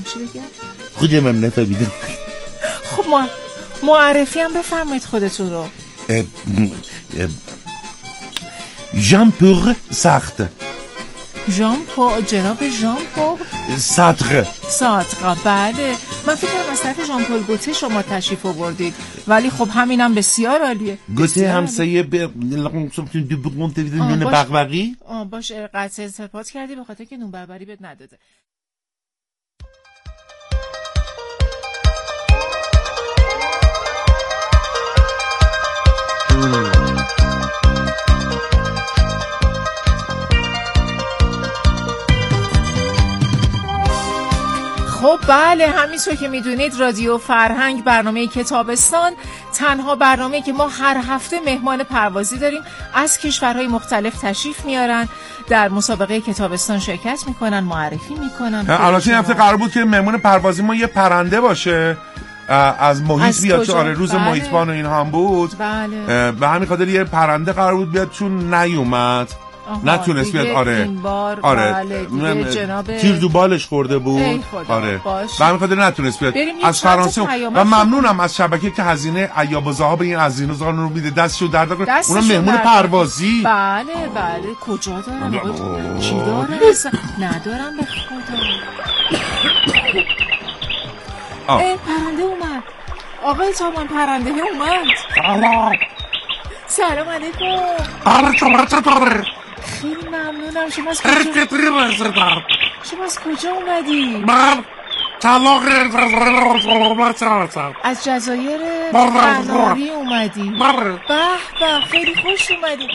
چی بگم؟ خودم هم نفهمیدم. خب معرفی هم بفرمایید خودتون رو. ژان پل سارتر. جناب ژان پل سارتر. بله، من فکر کنم از طرف ژان پل گوته شما تشریف آوردید، ولی خب همینم بسیار عالیه. گوته همسایه به نون بغبغی. باشه، قطع ارتباط کردی به خاطر که نون بربری بهت نداده. خب بله، همینطور که میدونید رادیو فرهنگ برنامه کتابستان تنها برنامه‌ای که ما هر هفته مهمان پروازی داریم، از کشورهای مختلف تشریف میارن، در مسابقه کتابستان شرکت میکنن، معرفی میکنن. البته این هفته قرار بود که مهمان پروازی ما یه پرنده باشه از محیط بیاد، چون آره روز محیطبان و این هم بود. بله. به همین خاطر یه پرنده قرار بود بیاد چون نیومد، نتونست بیاد. آره بله جناب تیر دو بالش خورده بود. آره به همین خاطر نتونست بیاد از فرانسه. و ممنونم از شبکه که هزینه ایاب‌الزها به این هزینه زارن رو میده، دستشو درد کنه. اونا مهمون پروازی. بله کجا دارم؟ چی دارم؟ ندارم به خدا. پرنده اومد. آقای تامان پرنده اومد. سلام علیکم. خیلی ممنونم. شما از کجا اومدی؟ از جزایر قناری اومدی؟ به خیلی خوش اومدی.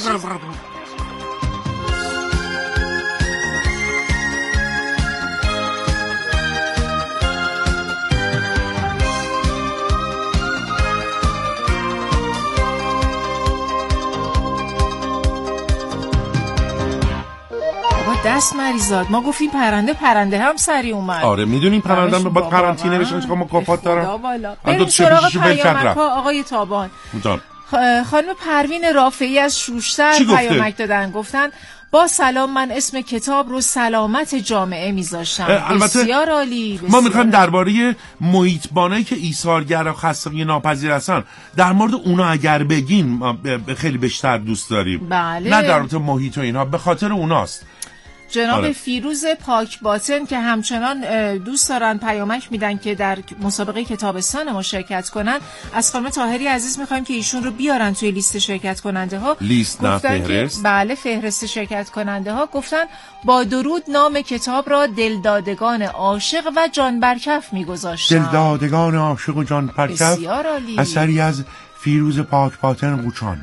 دست مریضات، ما گفتیم پرنده هم سری اومد. آره میدونیم پرنده هم باید قرنطینه بشن، چون مکافات دارن. بریم سراغ پیامک ها آقای تابان. خانم پروین رافعی از شوشتر پیامک دادن، گفتن با سلام، من اسم کتاب رو سلامت جامعه میذاشتم. بسیار عالی. ما میخوایم درباره محیطبانایی که ایثارگر و خستگی ناپذیر هستن در مورد اونا اگر بگین ما خیلی بیشتر دوست داریم. بله. نه در مورد محیط و اینها، به خاطر اوناست. جناب فیروز پاک باطن که همچنان دوست دارن پیامک میدن که در مسابقه کتابستان ما شرکت کنن، از خانم طاهری عزیز میخوایم که ایشون رو بیارن توی لیست شرکت کننده ها. لیست نه فهرست. بله فهرست شرکت کننده ها. گفتن با درود نام کتاب را دلدادگان عاشق و جان برکف میگذاشتن. دلدادگان عاشق و جان برکف، بسیار عالی. اثری از فیروز پاک باطن قوچان.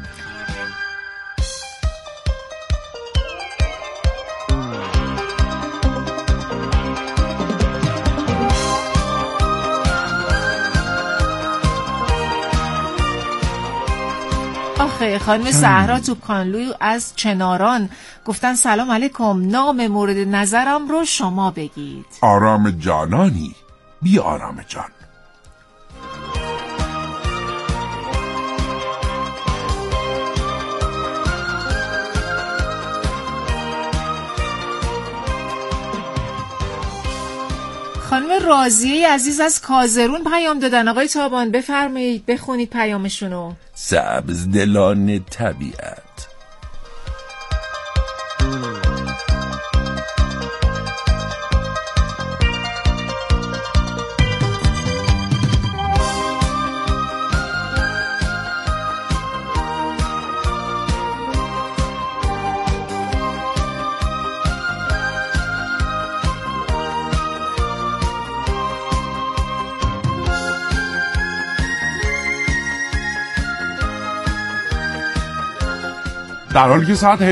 خانم زهرا توپکانلو از چناران گفتن سلام علیکم، نام مورد نظرم رو شما بگید. آرام جانانی، بی آرام جان. خانم راضیه عزیز از کازرون پیام دادن. آقای تابان بفرمایید بخونید پیامشونو. سبز دلان طبیعت. در حالی که ساعت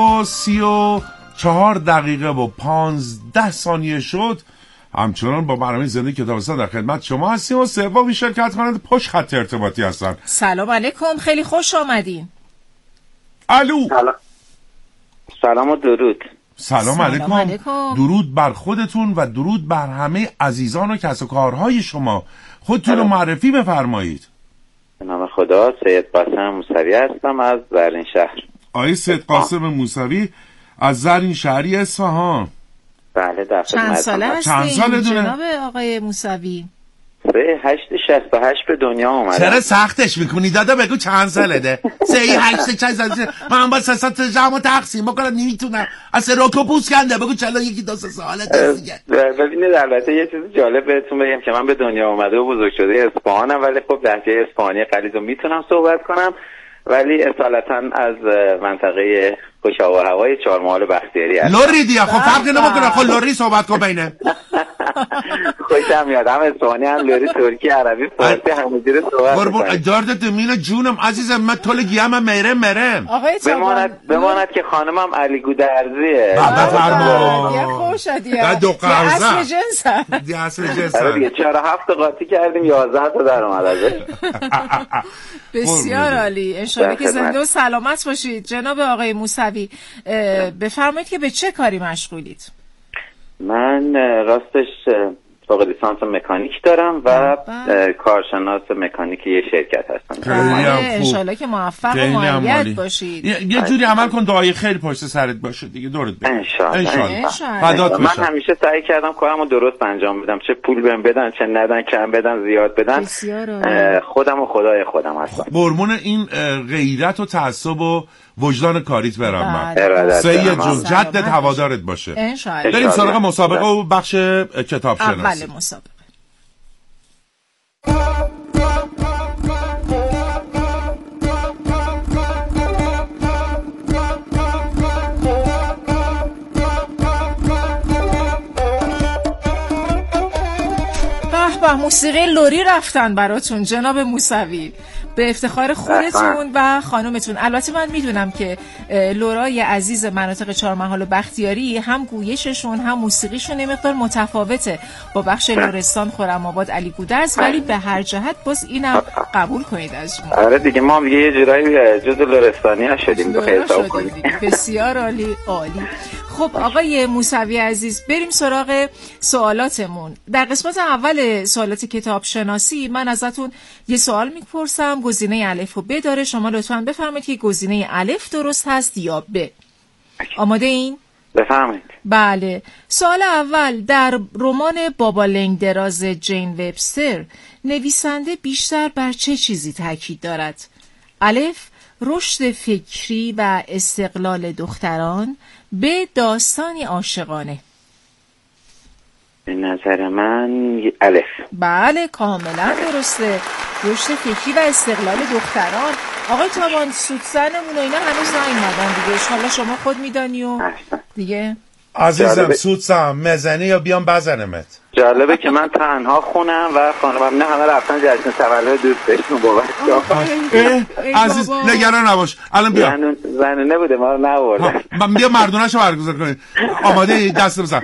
18:34 و 15 ثانیه شد، همچنان با برنامه زندگی کتابستان در خدمت شما هستیم و سومین شرکت کننده پشت خط ارتباطی هستن. سلام علیکم، خیلی خوش آمدین. الو. سلام و درود. سلام علیکم. درود بر خودتون و درود بر همه عزیزان و کسب و کارهای شما. خودتون رو معرفی بفرمایید. به نام خدا، سید قاسم موسوی هستم از زرین شهر. آقای سید قاسم موسوی از زرین شهری اصفهان. بله در چند ساله هستین؟ چند ساله دونه؟ جناب آقای موسوی 3868 به دنیا اومدم. چرا سختش میکنی دادا؟ بگو چند ساله ده. 3868 من با سسات جمع تقسیم بکنم نمیتونم. اصلا روکو پوست کنده. بگو چلا یکی دو سه ساله دیگه. ببینید البته یه چیز جالب بهتون بگم که من به دنیا اومده و بزرگ شده اصفهانم، ولی خب لهجه اصفهانی غلیظو میتونم صحبت کنم، ولی اصالتا از منطقه خوش آب و هوای چهارمحال بختیاری هستم. لوری دیگه خب فرقی نمیکنه. خب لوری صحبت کن بینه. خوشم میاد، هم اصفهانی هم لوری، ترکی، عربی، فارسی همینجوری صحبت می‌کنم. قربون دارد دمین جونم عزیزم، من طول گیم مرم. بماند که خانمم علی گودرزیه. بفرما. خوش دیگه. دو قرضه. اصل جنس. دیگه اصل جنس. دیگه 4-7 قاطی کردیم 11 تا در اومد ازش. بسیار عالی. ان شاءالله که زنده و سلامت باشید. جناب آقای موسوی بفرمایید که به چه کاری مشغولید؟ من راستش فوق لیسانس مکانیک دارم و کارشناس مکانیک یه شرکت هستم. ان شاءالله که موفق و مؤید باشید. یه جوری عمل کن دعای خیر پشت سرت باشه دیگه. دورت بگیر ان من همیشه سعی کردم کارمو درست انجام بدم، چه پول بهم بدن چه ندن، کم بدن زیاد بدن، خودم و خدای خودم هستم. برمون این غیرت و تعصب و وجدان کاریت برام من. سید جون جدت هوادارت باشه. بریم سراغ مسابقه و بخش کتاب شناسی. اول مسابقه. به موسیقی لوری رفتن براتون جناب موسوی، به افتخار خودتون و خانومتون. البته من میدونم که لورای عزیز مناطق چهارمحال و بختیاری هم گویششون هم موسیقیشون مقدار متفاوته با بخش لرستان، خرم‌آباد، علی گودرز، ولی به هر جهت باز اینم قبول کنید از اون. آره دیگه ما دیگه یه جورایی جزء لرستانی ها شدیم به حساب کنید. بسیار عالی عالی. خب آقای موسوی عزیز بریم سراغ سوالاتمون. در قسمت اول سوالات کتاب شناسی من ازتون یه سوال میپرسم، گزینه الف و ب داره، شما لطفاً بفرمایید که گزینه الف درست هست یا ب. آماده این؟ بفرمایید. بله. سوال اول، در رمان بابا لنگ دراز جین وبستر نویسنده بیشتر بر چه چیزی تاکید دارد؟ الف، رشد فکری و استقلال دختران، ب، داستانی عاشقانه. به نظر من الف. بله کاملا درسته، رشد فکری و استقلال دختران. آقای تابان سودزنمون و اینا هنوز نیومدن دیگه، انشالله شما خود میدانی و دیگه. عزیزم سودزم مزنی یا بیام بزنمت؟ جالبه که من تنها خونم و خانمم نه همه رفتن جشن تولد دوستشون بابت. عزیز نگران نباش، الان بیا. زنونه بوده ما رو نبردن. من بیا مردونه‌شو برگزار کنیم. آماده ای؟ دست بزن.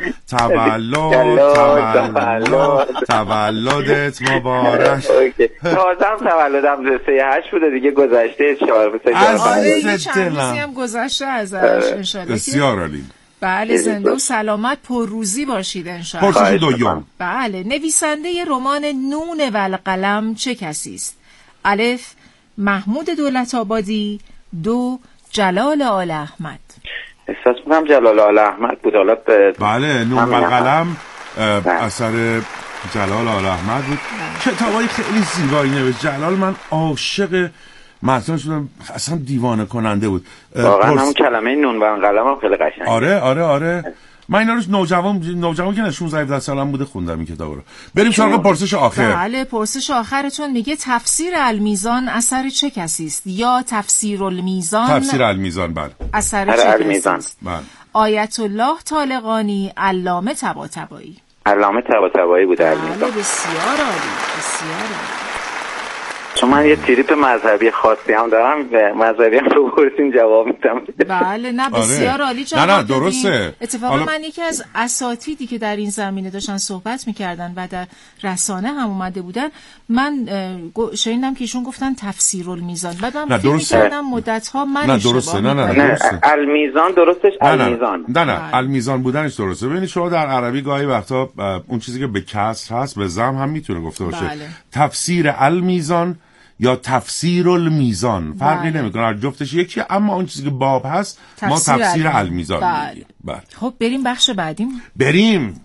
تولدت مبارک. تازم تولدم 3/8 بوده دیگه، گذشته 4 چند هم گذشته ازش ان شاء الله. بسیار عالی. بله زنده و سلامت پرروزی باشید انشاءالله. پرسش دوم. بله، نویسنده رمان نون و القلم چه کسی است؟ الف، محمود دولت‌آبادی، دو، جلال آل احمد. احساس می‌کنم جلال آل احمد بود. بله، نون و القلم اثر جلال آل احمد بود. کتابای خیلی زیبایی نوشت جلال. من عاشق مثلا شدم، اصلا دیوانه کننده بود واقعا. همون کلمه نون و قلم هم خیلی قشنگه. آره من اینا رو نوجوان که 16-17 سالم بوده خوندم این کتابا رو. بریم سراغ پرسش آخر. بله، پرسش آخرتون میگه تفسیر المیزان اثر چه کسی است؟ یا تفسیر المیزان. تفسیر المیزان بله. اثر چه کسی است؟ بله. آیت الله طالقانی، علامه طباطبایی. علامه طباطبایی بوده المیزان. بله بسیار عالی، بسیار عالی. چون من یه تریپ مذهبی خاصی هم دارم، به مذهبی هم رو پرسین جواب میدم. بله نه بسیار عالی جواب نه درسته. اتفاقا من یکی از اساتیدی که در این زمینه داشتن صحبت میکردن و در رسانه هم اومده بودن، من شنیدم که ایشون گفتن تفسیر المیزان، بعدم فکر می‌کردم مدت‌ها من نه درسته. نه المیزان درستش المیزان. نه المیزان بودنش درسته. ببینید شما در عربی گاهی وقتا اون چیزی که به کسر هست به ضم هم میتونه گفته باشه. تفسیر المیزان یا تفسیر المیزان فرقی نمیکنه، جفتش یکی، اما اون چیزی که باب هست ما تفسیر المیزان میگیم. بله. خب بریم بخش بعدیم. بریم.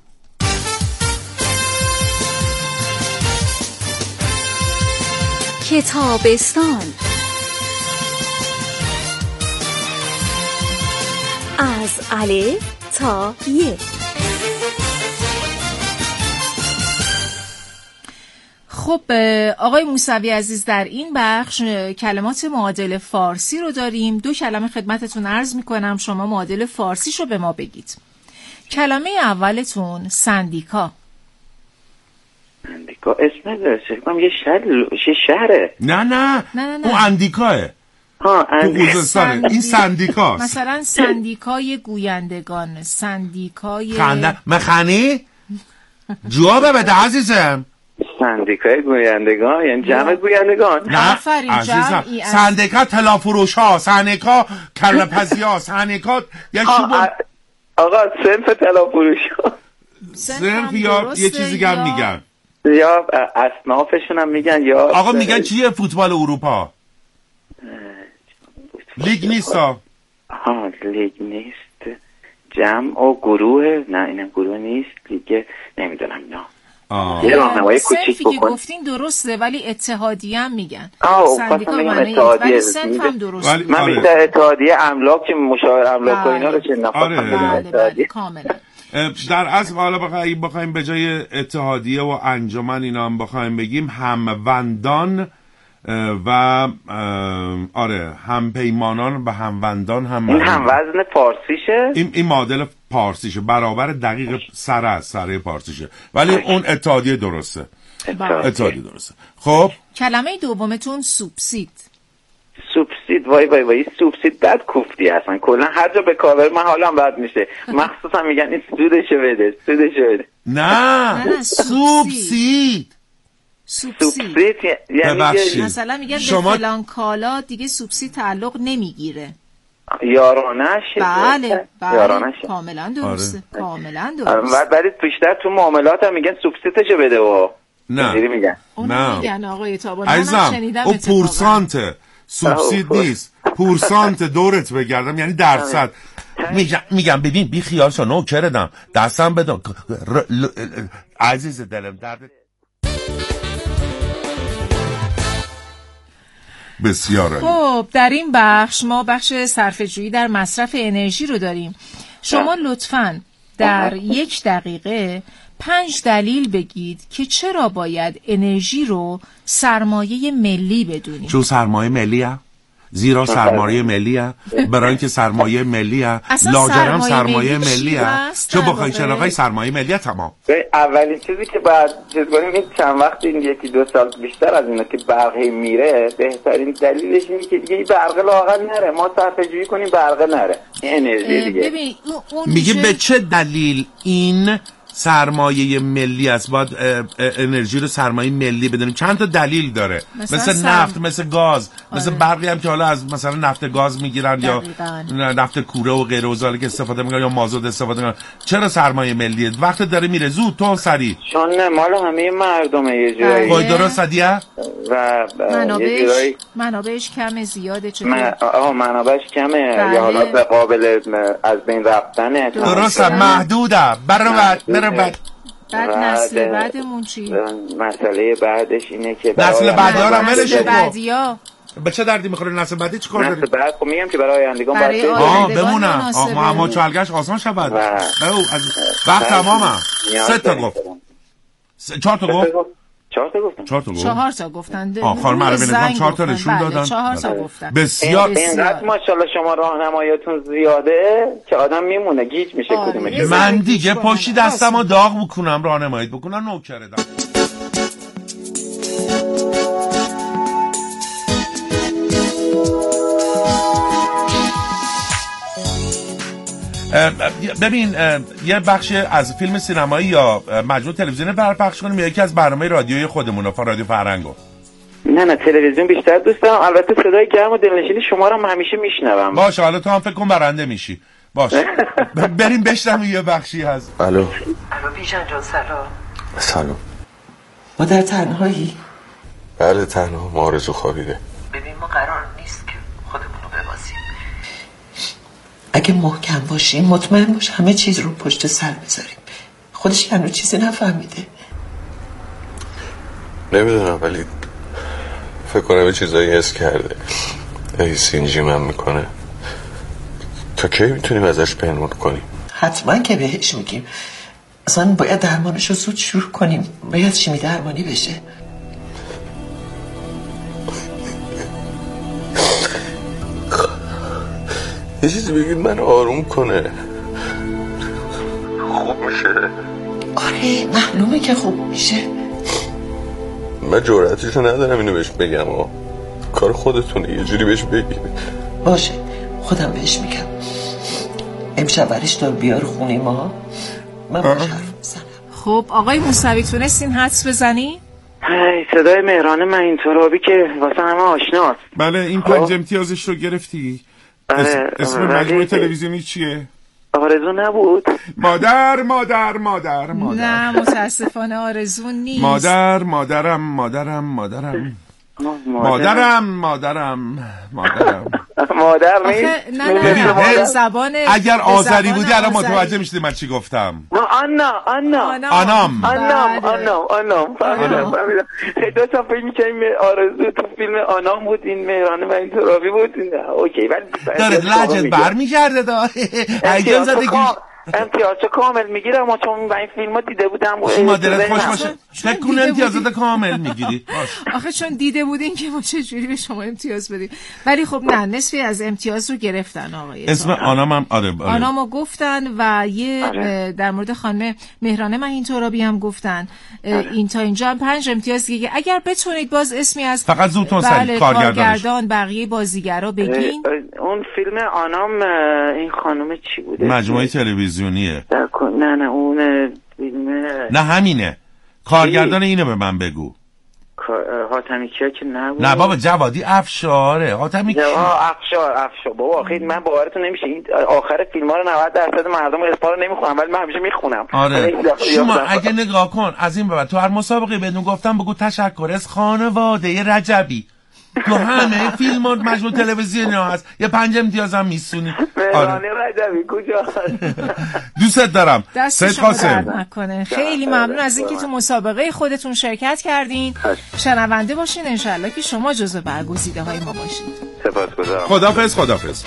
کتابستان از الف تا ی. خب آقای موسوی عزیز، در این بخش کلمات معادل فارسی رو داریم. 2 کلمه خدمتتون عرض میکنم، شما معادل فارسیش رو به ما بگید. کلمه اولتون سندیکا. سندیکا اسم نداره، یه شهره. نه اون اندیکاه. این سندیکاست. مثلا سندیکای گویندگان، سندیکای مخنی جواب بده عزیزم. سندیکای گویندگان یعنی جمع گویندگان. نه عزیزم، سندیکا تلافروش ها، سندیکا کلپزی ها، سندیکا آقا صنف تلافروش ها، صنف یا یه چیزی دیگه هم میگن، یا اصنافشون هم میگن، یا آقا میگن چیه فوتبال اروپا؟ لیگ نیست ها. لیگ نیست، جمع و گروه. نه اینم گروه نیست، لیگ نمیدونم. نه یه راهنمایی کوچیک بکن. که گفتین درسته ولی اتحادیه هم میگن. سندیکا معنی اتحادیه، صنف هم درسته. من بیشتر اتحادیه املاک که مشاور املاک و اینا رو چه نفهمیدم. بله کاملا. در اصل حالا بخوایم به جای اتحادیه و انجمن اینا هم بخوایم بگیم هموندان و همپیمانان و هموندان هم. این هم وزن فارسیشه؟ این معادل فارسیشه، برابر دقیق سره فارسیشه، ولی اون اتحادیه درسته. اتحادیه درسته. خب کلمه دومتون سوبسید. سوبسید، وای سوبسید بد کوفتی هستن کلا، هر جا به کار من حالم بد میشه، مخصوصا میگن این سودشو بده. نه سوبسید یعنی مثلا میگن به فلان کالا دیگه سوبسید تعلق نمیگیره. یارانش. بله کاملا درسته. کاملا درسته. ولی بیشتر تو معاملات هم میگن سوبسیدشو بده و نه میگن آقای تابان. عزیزم او پورسانته، سوبسید نیست. پورسانت دورت بگردم یعنی درصد. میگم ببین بی خیال شو، نوکردم دستم بدم عزیز دلم درد. بسیار عالی. خب در این بخش ما بخش صرفه‌جویی در مصرف انرژی رو داریم. شما لطفاً در 1 دقیقه 5 دلیل بگید که چرا باید انرژی رو سرمایه ملی بدونیم. چون سرمایه ملیه؟ زیرا سرمایه ملیه، برای اینکه سرمایه ملیه، لاجرم سرمایه ملیه، چون بخواین شناخت سرمایه ملیه. تمام. اولین چیزی که بعد چیز کنیم این چند وقت، این 1-2 سال بیشتر از اینا که برقی میره، بهترین دلیلش اینه که دیگه این برق لاغر نره، ما صرفه‌جویی کنیم برق نره، این انرژی دیگه. میگه به چه دلیل این سرمایه ملی است، باید انرژی رو سرمایه ملی بدونیم. چند تا دلیل داره، مثل نفت، مثل گاز، مثل برقی هم که حالا از مثلا نفت گاز میگیرن یا نفت کوره و غیره و که استفاده میکنن یا مازوت استفاده میکنن. چرا سرمایه ملیه؟ وقت داره میره زود، تو سریع، چون مال همه مردمه یه جایی. خود درست دیگه و منابعش کمه، زیاده. منابعش کمه یا حالا به قابل از بین رفتنه. درست، محدوده. برای بعد نسل بعدمون چی؟ مسئله بعدش اینه که نسل بعدی ها رو ملش بعدیا به چه دردی میخوره نسل بعدی؟ چیکار داریم؟ نسل بعد خب میگم که برای آیندگان بمونن. ما چالگش آسان شود. وقت تمامه. 3 تا گفت. 4 تا گفت. 4 تا گفتن. خانم عربی نگاه 4 تا نشون دادن. 4 تا گفتن. بسیار. اینقدر ماشاءالله شما راهنماییتون زیاده که آدم میمونه گیج میشه کدومش. من دیگه پاشی دستمو داغ بکنم راهنماییت بکنم نوکردم. ببین یه بخش از فیلم سینمایی یا مجموعه تلویزیونی پخش کنیم یا یکی از برنامه رادیویی خودمون، رادیو فرهنگو؟ نه تلویزیون بیشتر دوست دارم. البته صدای گرم و دلنشینی شما رو همیشه میشنوم. باشه حالا تو هم فکر کن برنده میشی. باشه بریم بشنویم یه بخشی هست. الو بیژن جان سلام. سلام. مادر تنهایی؟ بله تنها ما آرزو خوابیده. ببین ما قرار نیست که خودمون رو ببازیم. اگه محکم باشیم مطمئن باش همه چیز رو پشت سر بذاریم. خودش هنوز چیزی نفهمیده. نمیدونم ولی فکر کنم یه چیزایی حس کرده. ای سینجی من میکنه. تا کی میتونیم ازش پنهون کنیم؟ حتما که بهش میگیم. اصلا باید درمانش رو زود شروع کنیم. باید شیمی درمانی بشه. یه چیزی بگید من آروم کنه. خوب میشه. آره معلومه که خوب میشه. من جرأتشو ندارم اینو بهش بگم. کار خودتونه، یه جوری بهش بگید. باشه خودم بهش میگم. امشب برش دار بیار خونه ما. من باش حرف بزنم. خب آقای موسوی تونستین حدس بزنی؟ صدای مهران مهین‌ترابی که واسه همه آشناست. بله این 5 امتیازش رو گرفتی. اسم مجموعه تلویزیونی چیه؟ آرزو نبود؟ مادر. نه متاسفانه آرزو نیست. مادرم مادر نیست. نه زبان اگر آذری بودی الان متوجه میشدی من چی گفتم. آنام. فهمیدم. دو تا فیلمی که آرزو تو فیلم آنام بود، این مهران مهین‌ترابی بود. اوکی ولی داره لهجت برمیگرده هیجان زدگی. امتیازات کامل میگیره اما چون من این فیلمو دیده بودم. مادرت خوش باشه. فکر کنم امتیازات کامل میگیری. آخه چون دیده بودین که ما چه جوری به شما امتیاز بدیم. ولی خب نه نصفی از امتیاز رو گرفتن آقای. اسم آنام هم آره. آنامو گفتن و یه در مورد خانم مهران مهین‌ترابی هم گفتن. این تا اینجا هم 5 امتیاز دیگه. اگر بتونید باز اسمی از فقط زودتون سری کارگردان بقیه بازیگرا بگین. اون فیلم آنام این خانم چی بوده؟ مجموعه تلویزیونیه. نه اون فیلم نه همینه. کارگردان اینو به من بگو. حاتمی کیا که نبود. نه بابا جوادی افشاره. حاتمی کیا افشار بابا. خیلی من باورتون نمیشه این آخر فیلم‌ها رو 90% مردم اسپا رو نمیخونن ولی من همیشه میخونم. آره شما اگه نگاه کن از این به بعد تو هر مسابقه بدون گفتم بگو تشکر از خانواده رجبی. تو همه فیلم‌ها مجموعه تلویزیونی ها هست. یه 5 امتیاز هم میسونی. مهران رجبی کجا؟ دوست دارم. سید قاسم خیلی ممنون از اینکه تو مسابقه خودتون شرکت کردین. شنونده باشین انشالله که شما جزو برگزیده های ما باشید. سپاسگزارم. خداحافظ.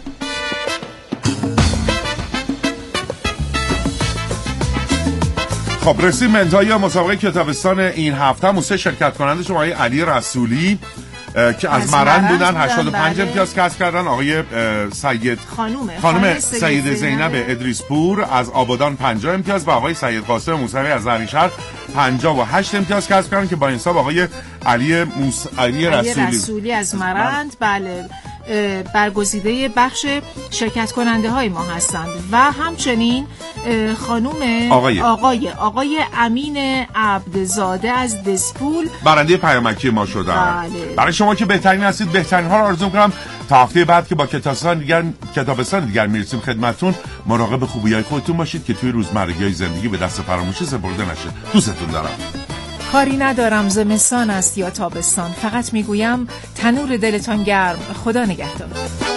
خب رسیم به انتهای مسابقه کتابستان این هفته. موسه شرکت کننده شما آقای علی رسولی که از مرند بودن 85 امتیاز کسب کردن. آقای خانم سید زینب ادریس پور از آبادان 50 امتیاز و آقای سید قاسم موسوی از زرینشهر 58 امتیاز کسب کردن که با این حساب آقای علی رسولی از مرند بله برگزیده بخش شرکت کننده های ما هستند و همچنین خانوم آقای امین عبدزاده از دسپول برنده پیامکی ما شدن. بله. برای شما که بهترین هستید بهترین ها رو آرزو می‌کنم. تا هفته بعد که با کتابستان دیگر میرسیم خدمتتون مراقب خوبی‌های خودتون باشید که توی روزمرگی‌های زندگی به دست فراموشی سپرده نشه. دوستتون دارم. کاری ندارم زمستان است یا تابستان، فقط میگویم تنور دلتان گرم. خدا نگهدار.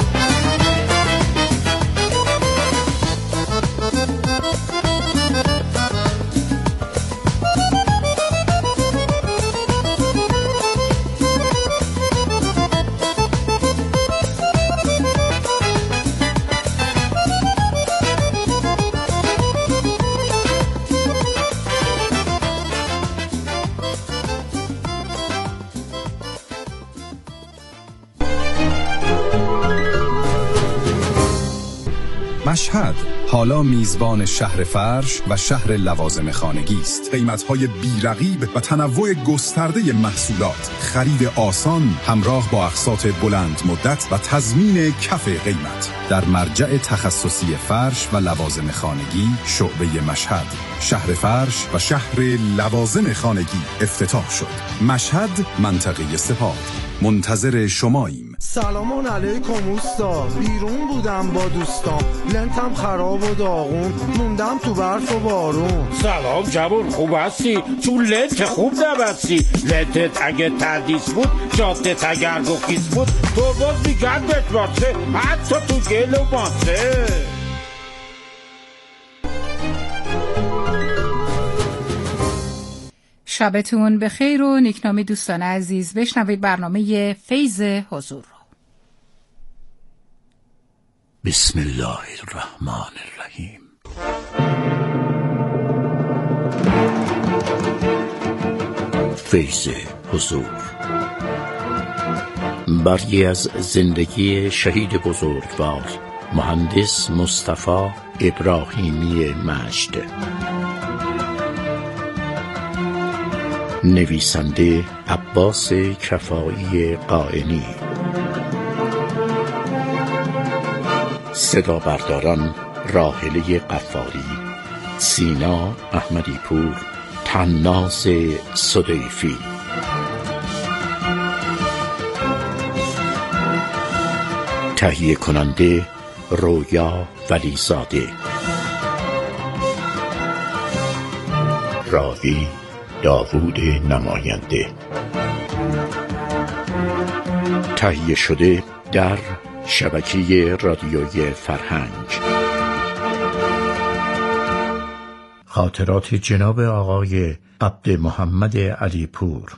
مشهد حالا میزبان شهر فرش و شهر لوازم خانگی است. قیمت‌های بی‌رقیب و تنوع گسترده محصولات، خرید آسان همراه با اقساط بلند مدت و تضمین کف قیمت. در مرجع تخصصی فرش و لوازم خانگی شعبه مشهد، شهر فرش و شهر لوازم خانگی افتتاح شد. مشهد، منطقه سپاه. منتظر شماییم. سلام علیکم اوستا، بیرون بودم با دوستام، لنتم خراب و داغون، موندم تو برف و بارون. سلام جوان، خوب هستی؟ چون لنت خوب نبستی. لنتت اگه تردیس بود، جادت اگر گفیز بود، تو باز میگردت باسه، حتی تو گل و باسه. شبتون بخیر و نیکنامی دوستان عزیز. بشنوید برنامه فیض حضور رو. بسم الله الرحمن الرحیم. فیض حضور، برگی از زندگی شهید بزرگوار مهندس مصطفی ابراهیمی مجد. نویسنده عباس کفایی قائنی. صدا برداران راحله قفاری، سینا احمدی پور، طناز صدیفی. تهیه کننده رویا ولیزاده. راوی داوود نماینده. تهیه شده در شبکه رادیوی فرهنگ. خاطرات جناب آقای عبد محمد علی پور.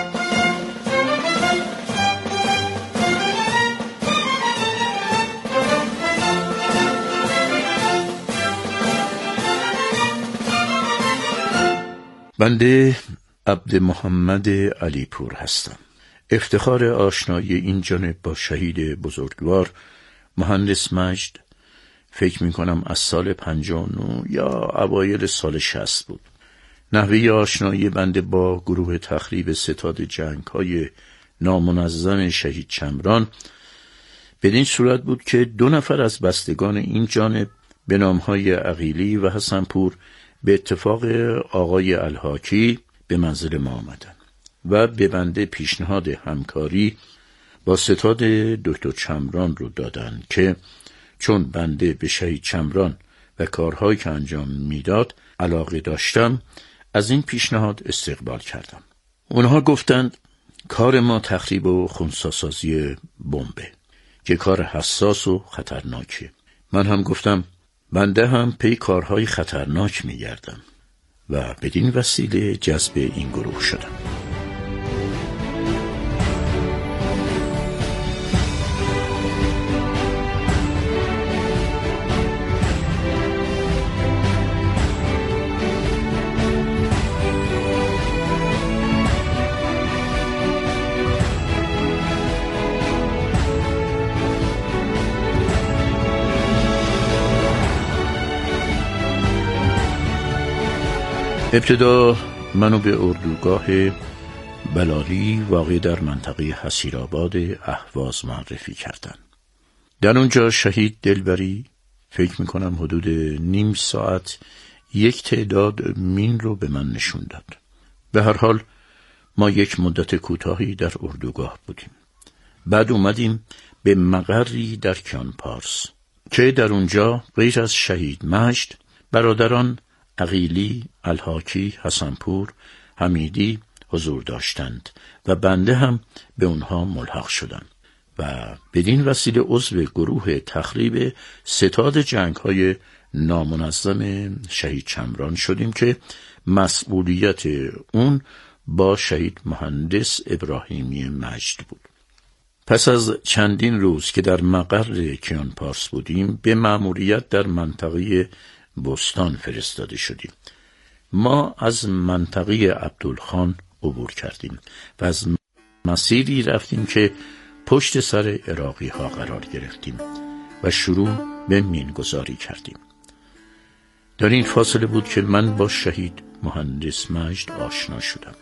بنده عبد محمد علی پور هستم. افتخار آشنایی این جانب با شهید بزرگوار مهندس مجد فکر می کنم از سال 59 یا اوایل سال 60 بود. نحوه آشنایی بنده با گروه تخریب ستاد جنگ‌های نامنظم شهید چمران بدین صورت بود که 2 نفر از بستگان این جانب به نام‌های عقیلی و حسنپور به اتفاق آقای الحاکی به منزل ما آمدند و به بنده پیشنهاد همکاری با ستاد دکتر چمران رو دادند که چون بنده به شهید چمران و کارهایی که انجام میداد علاقه داشتم، از این پیشنهاد استقبال کردم. اونها گفتند کار ما تخریب و خنثی‌سازی بمبه که کار حساس و خطرناکه. من هم گفتم بنده هم پی کارهای خطرناک میگردم و بدین وسیله جذب این گروه شدم. ابتدا منو به اردوگاه بلالی واقع در منطقه حسیرآباد اهواز معرفی کردن. در اونجا شهید دلبری فکر میکنم حدود نیم ساعت یک تعداد مین رو به من نشون داد. به هر حال ما یک مدت کوتاهی در اردوگاه بودیم. بعد اومدیم به مقری در کیانپارس که در اونجا غیر از شهید مجد برادران عقیلی، الحاکی، حسنپور، حمیدی حضور داشتند و بنده هم به اونها ملحق شدم و بدین وسیله عضو گروه تخریب ستاد جنگ‌های نامنظم شهید چمران شدیم که مسئولیت اون با شهید مهندس ابراهیمی مجد بود. پس از چندین روز که در مقر کیانپارس بودیم به مأموریت در منطقه بستان فرستاده شدیم. ما از منطقه عبدالخان عبور کردیم و از مسیری رفتیم که پشت سر عراقی ها قرار گرفتیم و شروع به مینگذاری کردیم. در این فاصله بود که من با شهید مهندس مجد آشنا شدم.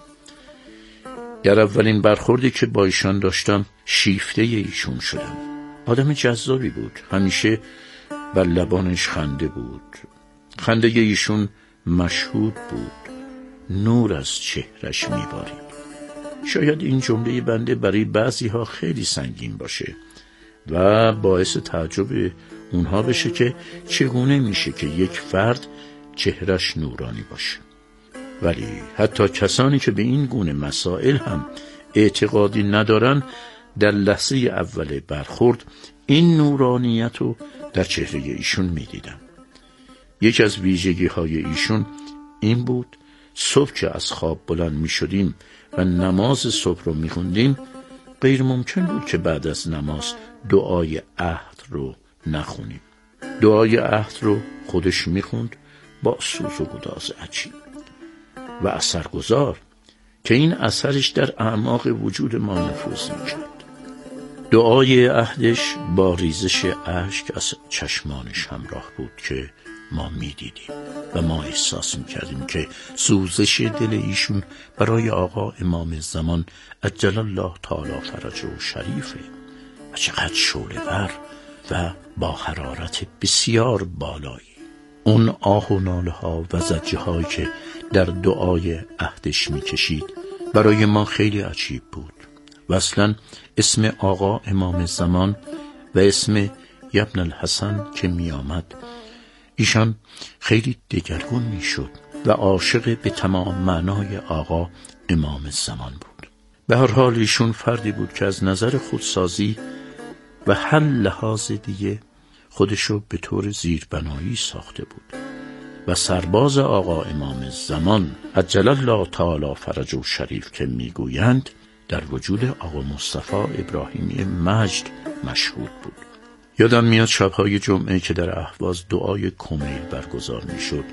در اولین برخوردی که با ایشان داشتم شیفته ایشون شدم. آدم جذابی بود، همیشه بر لبانش خنده بود. خنده ایشون مشهود بود، نور از چهرش میبارید. شاید این جمله بنده برای بعضی ها خیلی سنگین باشه و باعث تعجب اونها بشه که چگونه میشه که یک فرد چهرش نورانی باشه. ولی حتی کسانی که به این گونه مسائل هم اعتقادی ندارن در لحظه اول برخورد این نورانیت رو در چهره ایشون میدیدن. یکی از ویژگی های ایشون این بود صبح که از خواب بلند می شدیم و نماز صبح رو می خوندیم، غیر ممکن بود که بعد از نماز دعای عهد رو نخونیم. دعای عهد رو خودش می خوند با سوز و گداز عجیب و اثرگذار که این اثرش در اعماق وجود ما نفوذ می کرد. دعای عهدش با ریزش اشک از چشمانش همراه بود که ما می دیدیم و ما احساس می کردیم که سوزش دل ایشون برای آقا امام زمان عجل الله تعالی فرجه و شریفه و چقدر شعله‌ور و با حرارت بسیار بالایی. اون آه و ناله ها و زجه هایی که در دعای عهدش می کشید برای ما خیلی عجیب بود و اصلا اسم آقا امام زمان و اسم ابن الحسن که می آمد ایشان خیلی دگرگون می شد و عاشق به تمام معنای آقا امام زمان بود. به هر حال ایشون فردی بود که از نظر خودسازی و هر لحاظ دیگه خودشو به طور زیربنایی ساخته بود و سرباز آقا امام زمان عجل الله تعالی فرجه و شریف که میگویند در وجود آقا مصطفی ابراهیمی مجد مشهود بود. یادم میاد شبهای جمعه که در اهواز دعای کمیل برگزار میشد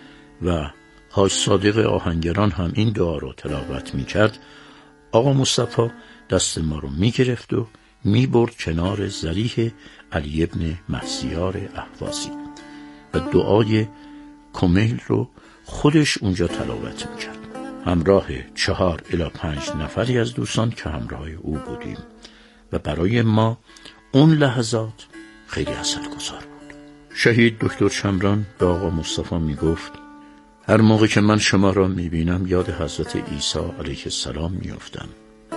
و حاج صادق آهنگران هم این دعا رو تلاوت میکرد، آقا مصطفی دست ما رو میگرفت و میبرد کنار ضریح علی ابن مهسیار اهوازی و دعای کمیل رو خودش اونجا تلاوت میکرد همراه 4 الی 5 نفری از دوستان که همراه او بودیم و برای ما اون لحظات خیلی اثرگذار بود. شهید دکتر شمران به آقا مصطفی میگفت هر موقع که من شما را میبینم یاد حضرت عیسی علیه السلام میافتم.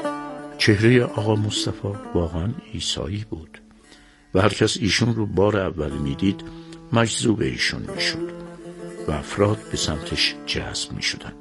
چهره آقا مصطفی واقعا عیسایی بود و هر کس ایشون رو بار اول میدید مجذوب ایشون میشد و افراد به سمتش جذب میشدن.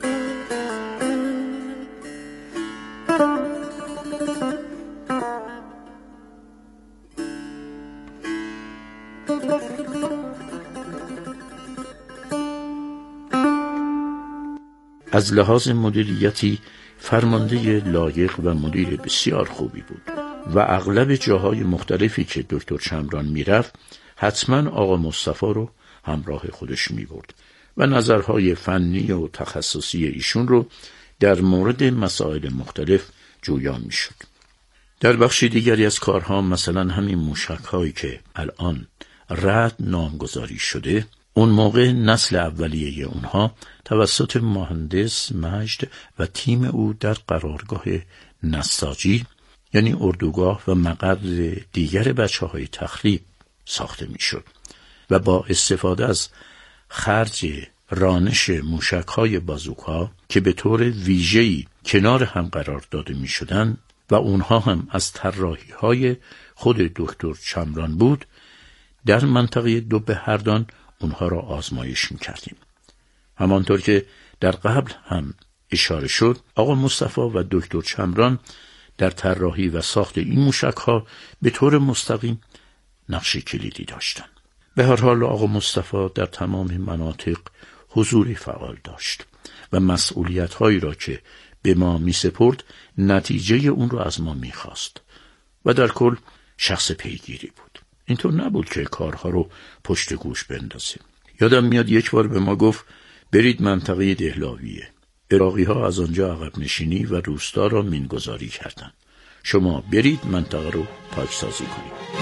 از لحاظ مدیریتی فرمانده لایق و مدیر بسیار خوبی بود و اغلب جاهای مختلفی که دکتر شمران میرفت حتما آقا مصطفی رو همراه خودش میبرد و نظرهای فنی و تخصصی ایشون رو در مورد مسائل مختلف جویا میشد. در بخش دیگری از کارها مثلا همین موشک‌هایی که الان رعد نامگذاری شده، اون موقع نسل اولیه اونها توسط مهندس مجد و تیم او در قرارگاه نساجی یعنی اردوگاه و مقر دیگر بچه‌های تخریب ساخته میشد و با استفاده از خرج رانش موشک‌های بازوکا که به طور ویژه‌ای کنار هم قرار داده میشدند و اونها هم از طراحی‌های خود دکتر چمران بود، در منطقه دوبهردان اونها را آزمایش می‌کردیم. همانطور که در قبل هم اشاره شد، آقا مصطفی و دکتر چمران در طراحی و ساخت این موشک‌ها به طور مستقیم نقش کلیدی داشتند. به هر حال آقا مصطفی در تمام مناطق حضوری فعال داشت و مسئولیت‌هایی را که به ما می‌سپرد نتیجه اون رو از ما می‌خواست و در کل شخص پیگیری بود. اینطور نبود که کارها رو پشت گوش بندازه. یادم میاد یک بار به ما گفت برید منطقه دهلاویه. عراقی‌ها از آنجا عقب نشینی و روستا را مینگذاری کردند. شما برید منطقه رو پاکسازی کنید.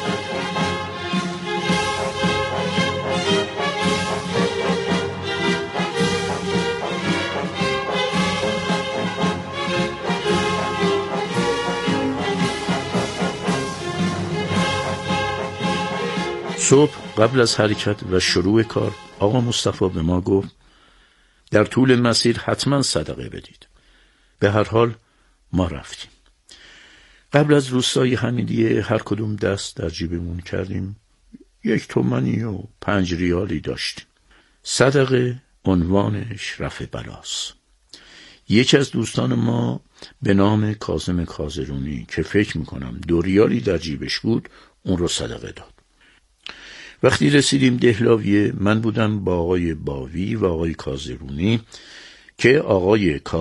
صبح قبل از حرکت و شروع کار آقا مصطفی به ما گفت در طول مسیر حتما صدقه بدید به هر حال ما رفتیم. قبل از روستای حمیدیه هر کدوم دست در جیبمون کردیم 1 تومانی و 5 ریالی داشتیم. صدقه عنوانش رفع بلاست. یکی از دوستان ما به نام کاظم کازرونی که فکر میکنم 2 ریالی در جیبش بود اون رو صدقه داد. وقتی رسیدیم دهلاویه من بودم با آقای باوی و آقای کازرونی که آقای